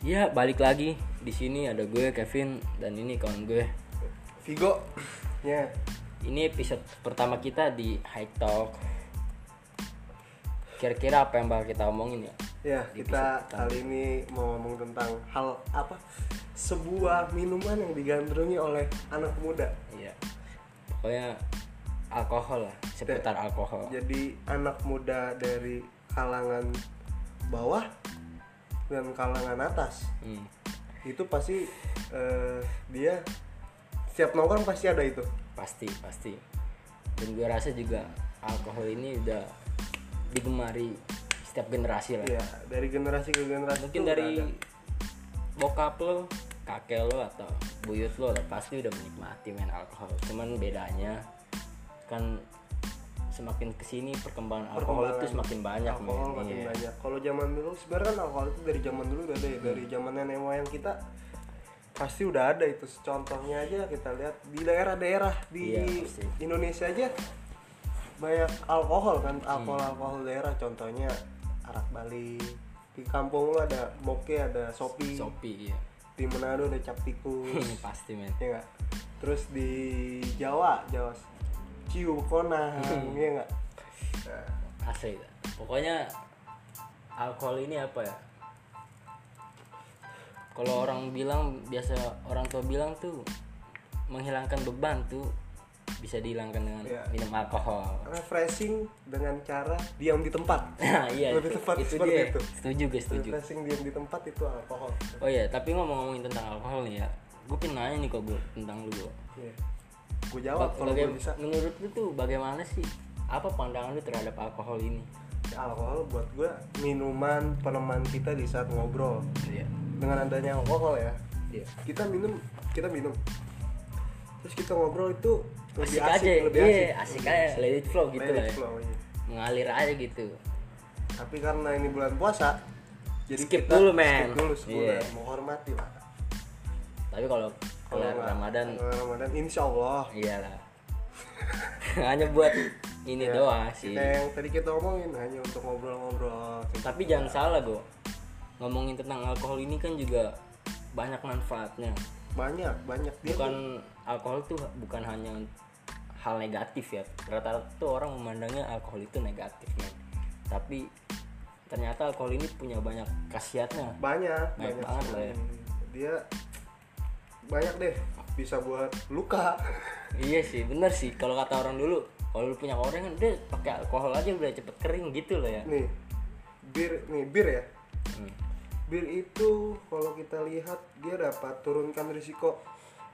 Ya, balik lagi. Di sini ada gue Kevin dan ini kawan gue Vigo. Ya. Ini episode pertama kita di High Talk. Kira-kira apa yang bakal kita omongin ya? Ya, kita kali ini mau ngomong tentang hal apa? Sebuah minuman yang digandrungi oleh anak muda. Iya. Pokoknya alkohol lah, seputar alkohol. Jadi anak muda dari kalangan bawah dan kalangan atas. Itu pasti dia setiap nongkrong pasti ada itu. Pasti. Dan gue rasa juga alkohol ini udah digemari setiap generasi lah. Iya, dari generasi ke generasi. Mungkin dari bokap lo, kakek lo atau buyut lo pasti udah menikmati main alkohol. Cuman bedanya kan semakin kesini perkembangan alkohol itu semakin banyak. Alkohol makin banyak. Kalau zaman dulu sebenarnya kan alkohol itu dari zaman dulu udah ada ya. Dari zaman nenek moyang kita pasti udah ada itu. Contohnya aja kita lihat di daerah-daerah di Indonesia aja banyak alkohol kan, alkohol daerah. Contohnya arak Bali, di kampung lu ada moke, ada sopi, iya. di Manado ada cap tikus. Pasti men ya nggak? Terus di Jawa ciu konang, ya nggak? asli. Pokoknya alkohol ini apa ya, kalau orang bilang, biasa orang tua bilang tuh menghilangkan beban tuh bisa dihilangkan dengan minum alkohol. Refreshing dengan cara diam di tempat. Nah, iya, lebih tepat itu seperti dia. itu. Setuju. Refreshing diam di tempat itu alkohol. Oh iya, tapi ngomongin tentang alkohol nih ya, gue pengen nanya nih kok gue tentang lu gue. Yeah. Gue jawab kalau gue bisa. Menurut lu tuh bagaimana sih? Apa pandangan lu terhadap alkohol ini? Alkohol buat gue minuman peneman kita di saat ngobrol. Iya. Dengan adanya alkohol ya. Iya. Kita minum. Terus kita ngobrol itu lebih asik asik. Iya, asik aja, let it flow gitu lah. Iya. Mengalir aja gitu. Tapi karena ini bulan puasa, jadi skip kita dulu men. Skip dulu sebulan, menghormati lah. Tapi kalau Ramadan insya Allah. Iyalah. Hanya buat ini doang sih. Yang tadi kita omongin hanya untuk ngobrol-ngobrol. Tapi jangan salah gue, ngomongin tentang alkohol ini kan juga banyak manfaatnya. Banyak dia bukan alkohol tuh bukan hanya hal negatif ya. Rata-rata tuh orang memandangnya alkohol itu negatif men. Tapi ternyata alkohol ini punya banyak khasiatnya. Banyak banget lah ya. Dia banyak deh, bisa buat luka. Iya sih, bener sih. Kalau kata orang dulu, kalau lu punya koreng kan dia pakai alkohol aja udah cepet kering gitu loh ya. Nih bir ya. Bir itu kalau kita lihat dia dapat turunkan risiko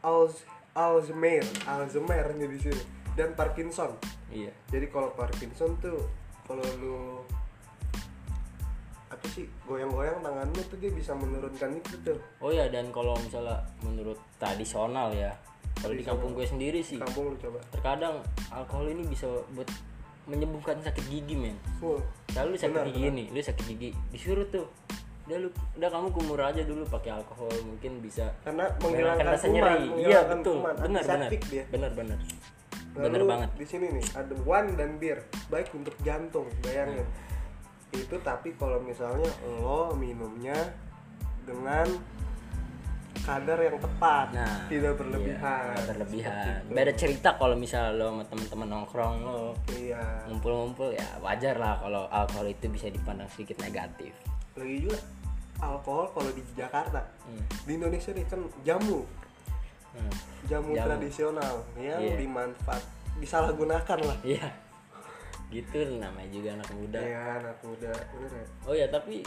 Alzheimer di sini dan Parkinson. Iya. Jadi kalau Parkinson tuh kalau lu apa sih goyang-goyang tangan lu tuh dia bisa menurunkan itu tuh. Oh ya, dan kalau misalnya menurut tradisional ya, kalau di kampung gue sendiri sih, kampung lu coba, terkadang alkohol ini bisa buat menyembuhkan sakit gigi men. Kalau lu sakit gigi nih, lu sakit gigi disuruh tuh, udah kamu kumur aja dulu pakai alkohol, mungkin bisa karena menghilangkan rasa nyeri. Iya betul, benar. Bener banget. Di sini nih ada wine dan bir, baik untuk jantung, bayangin. Itu tapi kalau misalnya lo minumnya dengan kadar yang tepat, tidak berlebihan. Iya, berlebihan. Beda cerita kalau misalnya lo sama teman-teman nongkrong lo, ngumpul-ngumpul ya wajar lah kalau alkohol itu bisa dipandang sedikit negatif. Lagi juga alkohol kalau di Jakarta, di Indonesia nih kan jamu tradisional yang disalahgunakan lah. Iya. Gitu namanya juga anak muda. Iya, anak muda, bener ya. Oh ya, tapi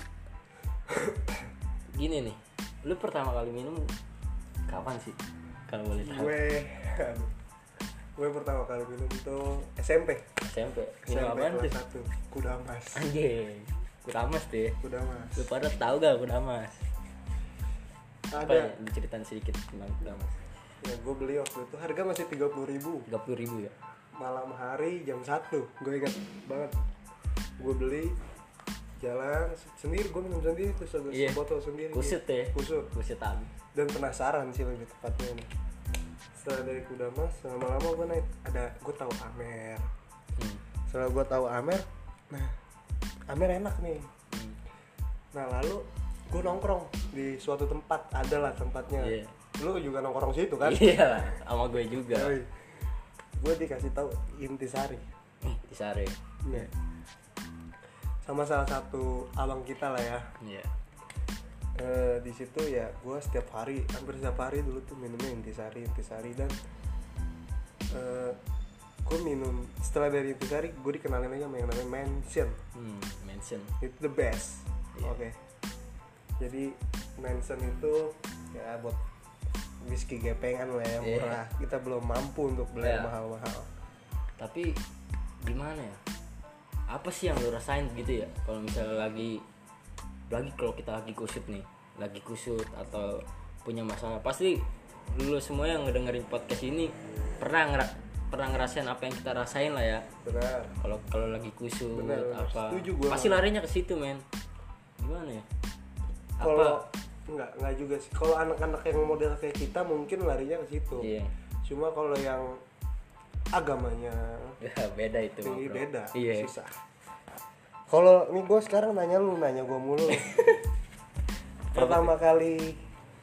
gini nih, lu pertama kali minum kapan sih? Kalau boleh tahu. Gue pertama kali minum itu SMP. Minum apaan tuh? Kudamas. Anjing. Kudamas deh. Kudamas. Lu pada tahu gak Kudamas? Ada. Apa ya? Diceritain sedikit tentang Kudamas. Ya gue beli waktu itu harga masih 30.000. 30.000 ya? Malam hari jam 1, gue ingat banget. Gue beli, jalan sendiri, gue minum sendiri terus sebotol sendiri. Kusut. Dan penasaran sih lebih tepatnya nih. Setelah dari Kudamas, lama-lama gue naik, gue tahu Amer. Setelah gue tahu Amer, nah Amer enak nih. Nah lalu gue nongkrong di suatu tempat, ada lah tempatnya. Lu juga nongkrong situ kan? Iya, sama gue juga. Gue dikasih tahu Intisari. Intisari. Iya. Sama salah satu abang kita lah ya. Iya. Di situ ya gue hampir setiap hari dulu tuh minumnya Intisari dan gue minum setelah dari Intisari gue dikenalin aja sama yang namanya Mansion. Itu the best. Oke. Jadi Mansion itu ya buat whisky gepengan lah ya, murah. Kita belum mampu untuk beli yang mahal-mahal. Tapi gimana ya? Apa sih yang lo rasain gitu ya? Kalau misalnya lagi kalau kita lagi kusut atau punya masalah, pasti lu semua yang ngedengerin podcast ini pernah ngerasain apa yang kita rasain lah ya. Benar. Kalau lagi kusut apa, Pasti pasti larinya ke situ, men. Gimana ya? Kalau enggak juga sih. Kalau anak-anak yang model kayak kita mungkin larinya ke situ. Iya. Cuma kalau yang agamanya ya, beda itu. Beda. Iya. Susah. Kalau nih gue sekarang nanya gue mulu. Pertama kali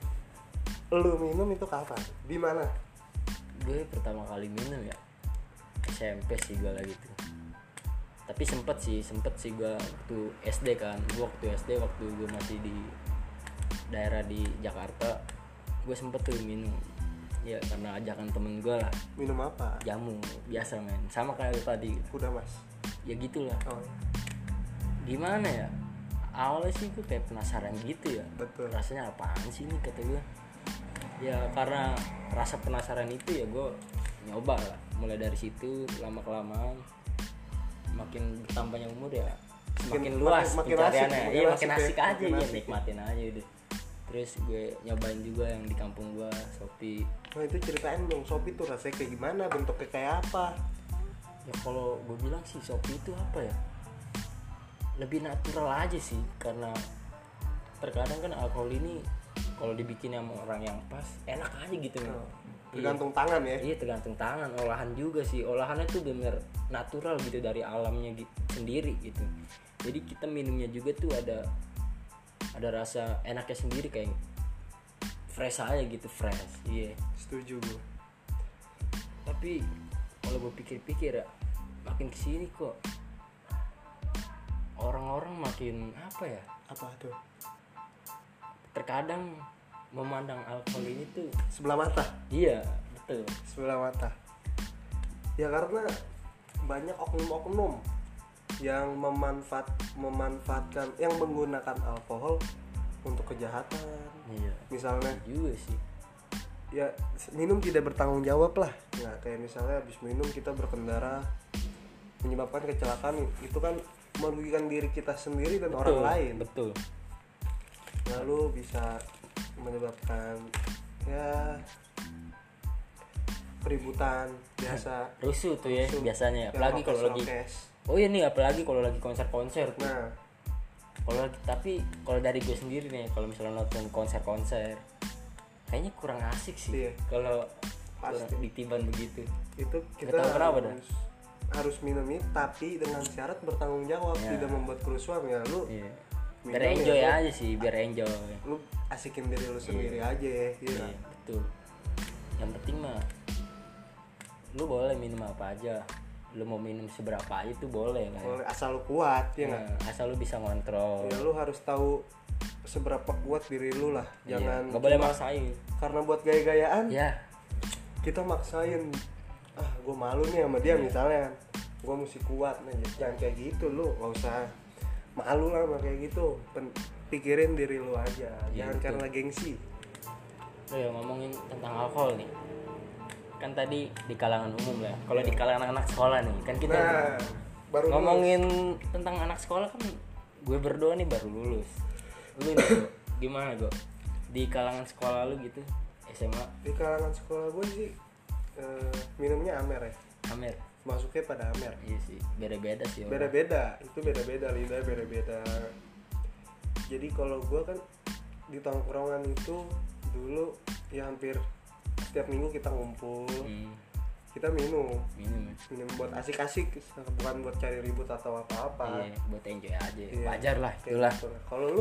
lu minum itu kapan? Di mana? Gue pertama kali minum ya SMP sih gue lagi tuh. Tapi sempet sih gue waktu SD kan. Waktu gue masih di daerah di Jakarta, gue sempet tuh minum. Ya karena ajakan temen gue lah. Minum apa? Jamu biasa, men. Sama kayak tadi. Udah mas. Ya gitulah. Oh. Gimana ya? Awalnya sih gue kayak penasaran gitu ya. Betul. Rasanya apaan sih ini, kata gue. Ya karena rasa penasaran itu ya gue nyoba lah. Mulai dari situ lama kelamaan makin bertambahnya umur ya semakin luas pencariannya. Iya makin asik aja ya, nikmatin aja udah. Terus gue nyobain juga yang di kampung gue, Shopee. Nah itu ceritain dong, Shopee tuh rasanya kayak gimana, bentuknya kayak apa? Ya kalau gue bilang sih Shopee itu apa ya, lebih natural aja sih. Karena terkadang kan alkohol ini kalau dibikin sama orang yang pas enak aja gitu. Tergantung tangan ya. Iya tergantung tangan, olahan juga sih. Olahannya tuh bener natural gitu dari alamnya sendiri gitu. Jadi kita minumnya juga tuh ada rasa enaknya sendiri, kayak fresh aja gitu, fresh. Iya. Setuju gue. Tapi kalau gue pikir-pikir ya, makin kesini kok orang-orang makin apa ya? Apa tuh? Terkadang memandang alkohol ini tuh sebelah mata. Iya, betul. Sebelah mata. Ya karena banyak oknum-oknum yang memanfaatkan, yang menggunakan alkohol untuk kejahatan. Iya. Misalnya juga sih. Ya minum tidak bertanggung jawab lah. Nah kayak misalnya habis minum kita berkendara menyebabkan kecelakaan, itu kan merugikan diri kita sendiri dan orang lain. Betul. Lalu bisa menyebabkan ya keributan biasa. Rusuh tuh ya biasanya. Apalagi kalau lagi apalagi kalau lagi konser-konser tuh. Nah, kalau dari gue sendiri nih, kalau misalnya nonton konser kayaknya kurang asik sih. Kalau ditiban begitu. Itu kita harus minum itu, tapi dengan syarat bertanggung jawab, tidak membuat kerusuhan ya. Lu biar enjoy aja sih, biar enjoy. Lu asikin diri lu sendiri aja ya. Iya, betul. Yang penting mah lu boleh minum apa aja. Lu mau minum seberapa aja tuh boleh kan. Boleh asal lu kuat ya enggak? Asal lu bisa ngontrol. Ya lu harus tahu seberapa kuat diri lu lah. Jangan enggak boleh maksain. Karena buat gaya-gayaan. Ya. Kita maksain. Gue malu nih sama dia misalnya. Gue mesti kuat nih. Jangan kayak gitu lu, enggak usah malu lah sama kayak gitu. Pikirin diri lu aja. Jangan karena gengsi. Ya ngomongin tentang alkohol nih. Kan tadi di kalangan umum lah. Kalau di kalangan anak sekolah nih, kan kita baru ngomongin tentang anak sekolah kan gue berdua nih baru lulus. Lu nih Go, gimana Go? Di kalangan sekolah lu gitu, SMA? Di kalangan sekolah gue sih minumnya Amer ya. Amer. Masuknya pada Amer. Iya sih, beda-beda sih. Beda-beda, itu beda-beda, lidah beda-beda. Jadi kalau gue kan di tongkrongan itu dulu ya hampir setiap minggu kita ngumpul, kita minum buat asik-asik, bukan buat cari ribut atau apa-apa. Iya, buat enjoy aja. Wajar lah itulah. Kalau lu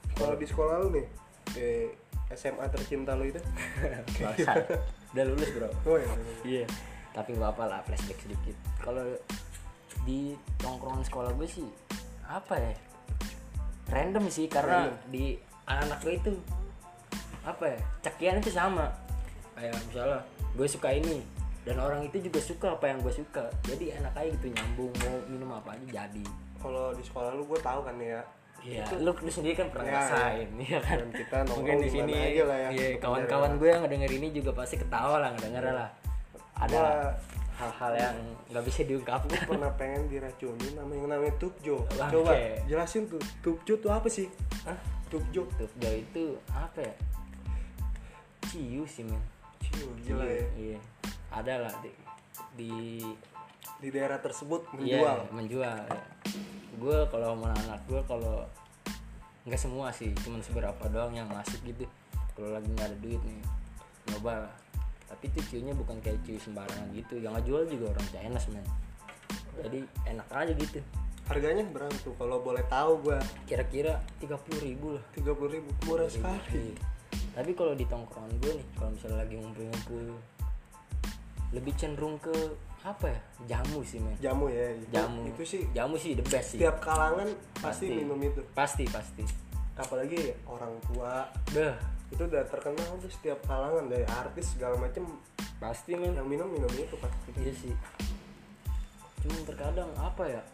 Kalau di sekolah lu nih, SMA tercinta lu itu? Bangsat. Udah lulus bro. Oh iya. Iya. Tapi nggak apa lah, flashback sedikit. Kalau di tongkrongan sekolah gue sih apa ya? Random sih, karena di anak gue itu apa ya? Cekian itu sama. Kayak misalnya gue suka ini dan orang itu juga suka apa yang gue suka. Jadi enak aja gitu, nyambung, mau minum apa aja jadi. Kalau di sekolah lu gue tahu kan ya. Iya, lu sendiri kan pernah ngerasain, iya kan? Dan kita Mungkin di sini aja lah ya. Iya, kawan-kawan gue yang ngedenger ini juga pasti ketawa lah, ngedenger lah. Ada hal-hal yang nggak bisa diungkapkan. Gue pernah pengen diracunin sama yang namanya Tupjo. Oke. Coba jelasin tuh, Tupjo tuh apa sih? Hah? Tupjo itu apa ya? Ciu sih men. Ciu, gila ya. Iya. Ada lah di daerah tersebut iya, menjual. menjual. Ya. Gue kalau sama anak gue, kalau nggak semua sih, cuman seberapa doang yang masuk gitu. Kalau lagi nggak ada duit nih, nyoba lah. Tapi itu ciunya bukan kayak ciu sembarangan gitu, yang ngejual juga orang Chinese men. Jadi enak aja gitu. Harganya berapa tuh kalau boleh tahu gua? Kira-kira 30.000 lah. 30.000, murah sekali. Tapi kalau di tongkrongan gue nih, kalau misalnya lagi ngumpul-ngumpul, lebih cenderung ke apa ya? Jamu sih men. Jamu ya. Itu sih. Jamu sih the best sih. Setiap kalangan pasti minum itu. Pasti. Apalagi orang tua. Dah. Itu udah terkenal tuh, setiap kalangan dari artis segala macem Pasti men. yang minum itu pasti. Iya sih. Cuman terkadang apa ya?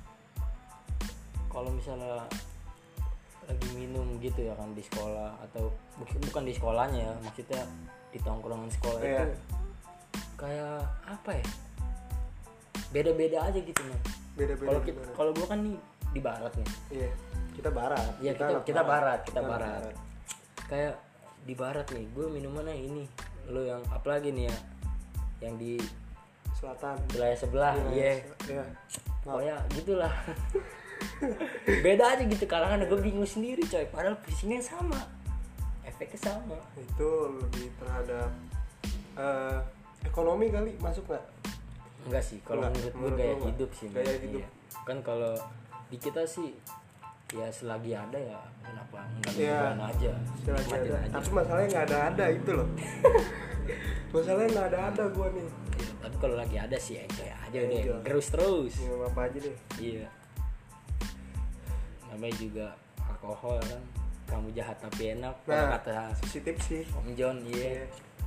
Kalau misalnya lagi minum gitu ya kan di sekolah, atau bukan di sekolahnya ya, maksudnya di tongkrongan sekolah itu kayak apa ya? Beda-beda aja gitu men. Beda-beda. Kalau gua kan nih di barat nih. Iya. Kita barat. Iya, kita barat. Kayak di barat nih, gue minumannya ini. Lo yang apa lagi nih ya? Yang di selatan, wilayah sebelah. Iya. Pokoknya gitulah. Beda aja gitu kalangan, gue bingung sendiri coy. Padahal visinya sama, efeknya sama. Itu lebih terhadap ekonomi kali, masuk nggak? Enggak sih, kalau menurut gue gaya hidup sih. Gaya hidup. Iya. Kan kalau di kita sih ya selagi ada ya kenapa enggak aja. Selagi ada. Tapi masalahnya nggak ada itu loh. Masalahnya nggak ada gue nih. Ya, tapi kalau lagi ada sih enjoy aja deh, terus. Minum apa aja deh. Iya. Namanya juga alkohol kan, kamu jahat tapi enak. Nah, kata sensitif sih Om John. Iya.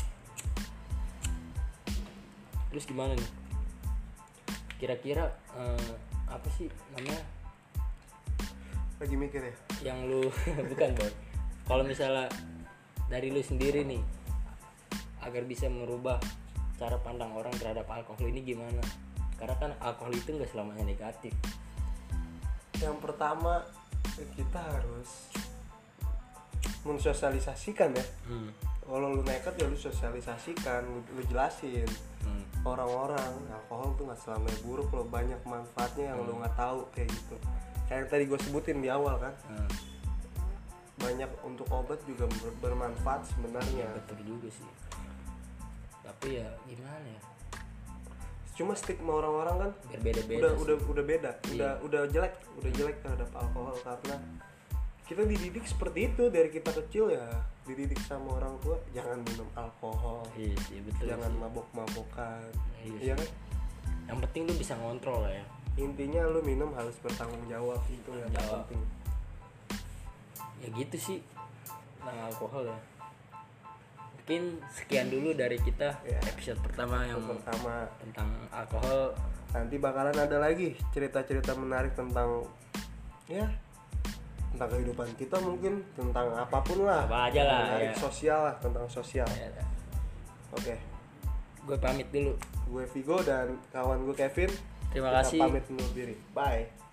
Terus gimana nih? Kira-kira apa sih namanya? Lagi mikir ya. Yang lu bukan boy. Kalau misalnya dari lu sendiri nih, agar bisa merubah cara pandang orang terhadap alkohol ini gimana? Karena kan alkohol itu nggak selamanya negatif. Yang pertama, kita harus mensosialisasikan ya. Kalau lu nekat ya lu sosialisasikan, lu jelasin orang-orang alkohol tuh nggak selamanya buruk loh, banyak manfaatnya yang lu nggak tahu kayak gitu. Kayak yang tadi gue sebutin di awal kan, banyak untuk obat juga bermanfaat sebenarnya. Betul juga sih. Tapi ya gimana ya? Cuma stigma orang-orang kan berbeda-beda. Udah beda, udah jelek terhadap alkohol, karena kita dididik seperti itu dari kita kecil ya, dididik sama orang tua jangan minum alkohol. Iya sih, betul. Jangan sih. mabok-mabokan. Iya kan? Yang penting lu bisa ngontrol lah ya. Intinya lu minum harus bertanggung jawab, itu yang penting. Ya gitu sih tentang alkohol ya. Mungkin sekian dulu dari kita episode pertama yang tentang alkohol. Nanti bakalan ada lagi cerita-cerita menarik tentang tentang kehidupan kita, mungkin tentang apapun lah. Apa aja lah. Menarik sosial lah, tentang sosial. Oke. Gue pamit dulu. Gue Vigo dan kawan gue Kevin. Terima kasih. Kita pamit undur diri. Bye.